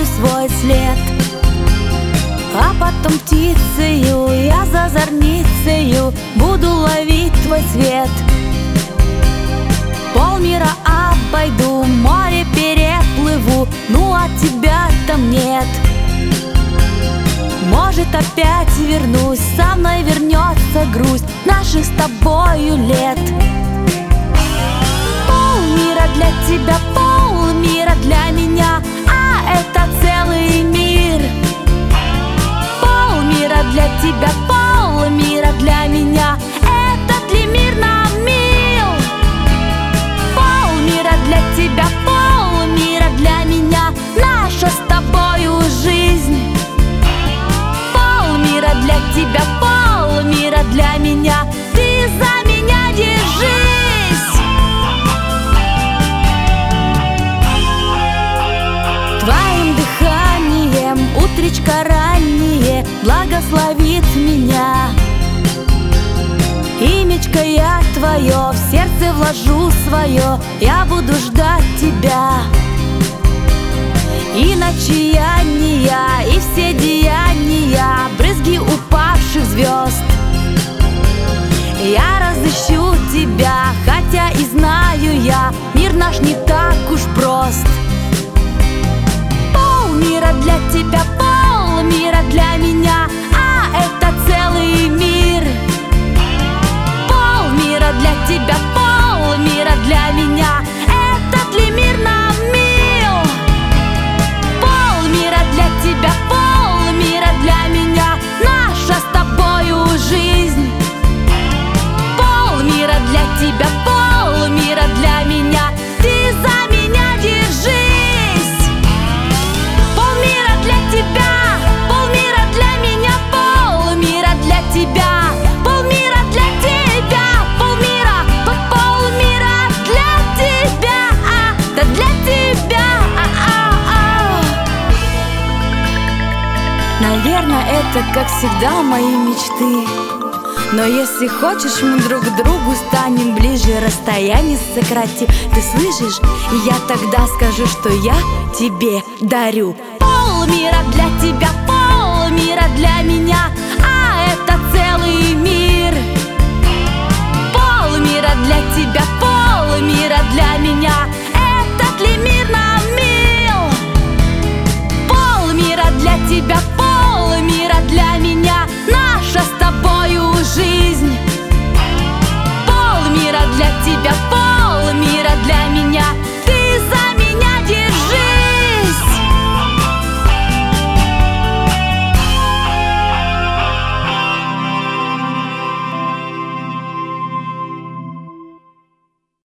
оставлю свой след. А потом птицею я за зорницею буду ловить твой свет. Полмира обойду, море переплыву, ну а тебя там нет. Может, опять вернусь, со мной вернется грусть наших с тобою лет. Полмира для тебя, полмира для меня, а это целый мир. Полмира для тебя, полмира для меня, этот ли мир нам мил? Полмира для тебя, полмира для меня, наша с тобою жизнь. Полмира для тебя, полмира для меня, ты за меня держись. Твоим дыханием утречка раннее благословит меня. Имечко я твое в сердце вложу свое, я буду ждать тебя. И начияния, и все деяния, брызги упавших звезд. Я разыщу тебя, хотя и знаю я, мир наш не так уж прост. Полмира для тебя, полмира для меня, а это целый мир. Полмира для тебя, полмира для меня, этот ли мир нам мил? Полмира для тебя, полмира для меня, наша с тобою жизнь. Полмира для тебя, полмира для меня, ты за меня держись. Полмира для тебя, полмира для меня, полмира для тебя, полмира для тебя, полмира для тебя, да для тебя. Наверное, это, как всегда, мои мечты. Но если хочешь, мы друг к другу станем ближе, расстояние сократим. Ты слышишь? И я тогда скажу, что я тебе дарю полмира для тебя.